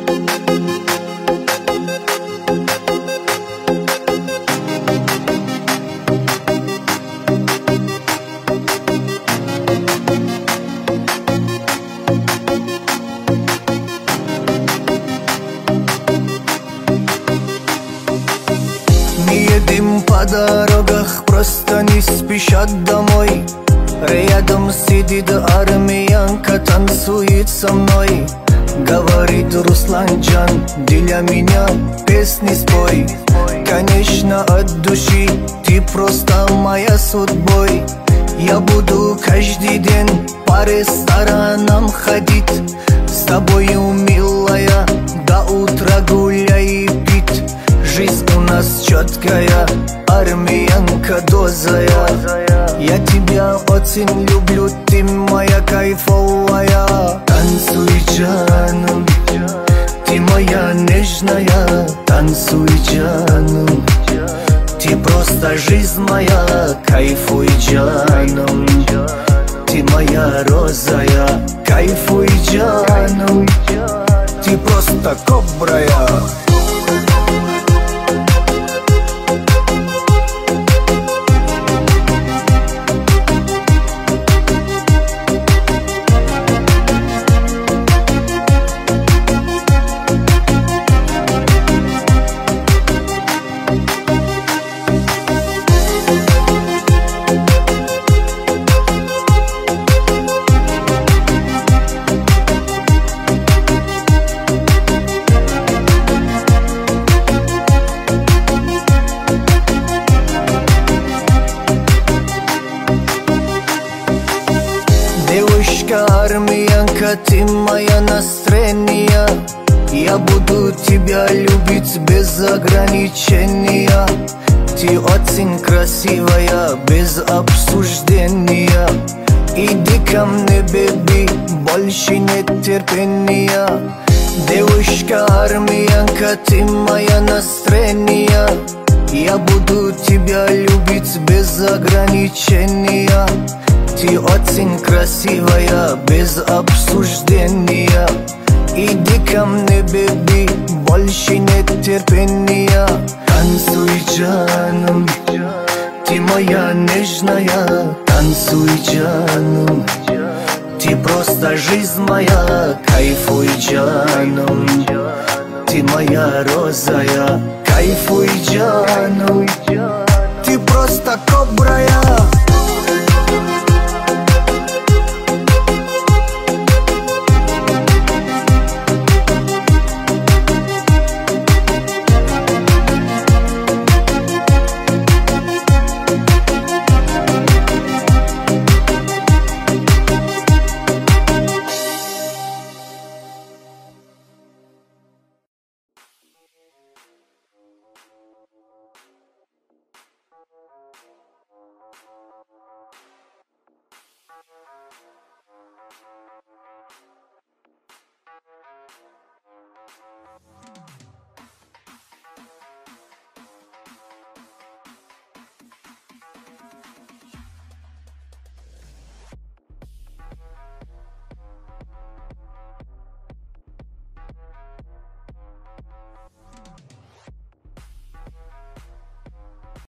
Едем по дорогах, просто не спешат домой. Рядом сидит армянка, танцует со мной. Говорит: Русланджан, для меня песни спой. Конечно, от души, ты просто моя судьбой. Я буду каждый день по ресторанам ходить, с тобою, милая, до утра гуляй и пить. Жизнь у нас четкая, армянка дозая. Я тебя очень люблю, ты моя кайфовая. Танцуй, Джану, ты моя нежная. Танцуй, Джану, ты просто жизнь моя. Кайфуй, Джану, ты моя розая. Кайфуй, Джану, ты просто кобрая. Девушка армянка, ты моя настроение. Я буду тебя любить без ограничения. Ты очень красивая, без обсуждения. Иди ко мне, беби, больше нет терпения. Девушка армянка, ты моя настроение. Я буду тебя любить без ограничения. Ты очень красивая, без обсуждения. Иди ко мне, беби, больше нет терпения. Танцуй, Джану, ты моя нежная. Танцуй, Джану, ты просто жизнь моя. Кайфуй, Джану, ты моя розая. Кайфуй, Джану, ты просто кобрая.